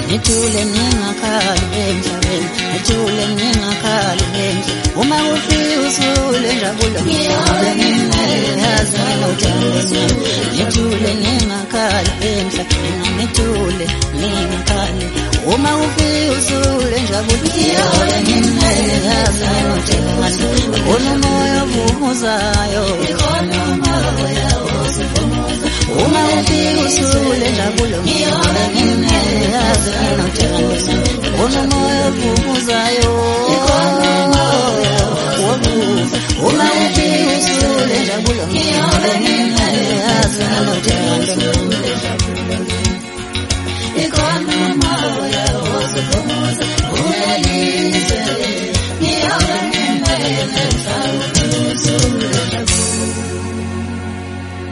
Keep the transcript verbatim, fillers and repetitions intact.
nithule ningakhali emhlabeni, nithule ningakhali emhlabeni. Uma ufika usule injabulo ngiyobe ngingayazi nginothando nami. Nithule ningakhali emhlabeni, nithule ningakhali. Uma ufika usule injabulo ngiyobe ngingayazi nginothando nami. Khona umoya ovuzayo, khona umoya ovuzayo. Uma ufika usule injabulo ngiyobe ngingayazi nginothando nami.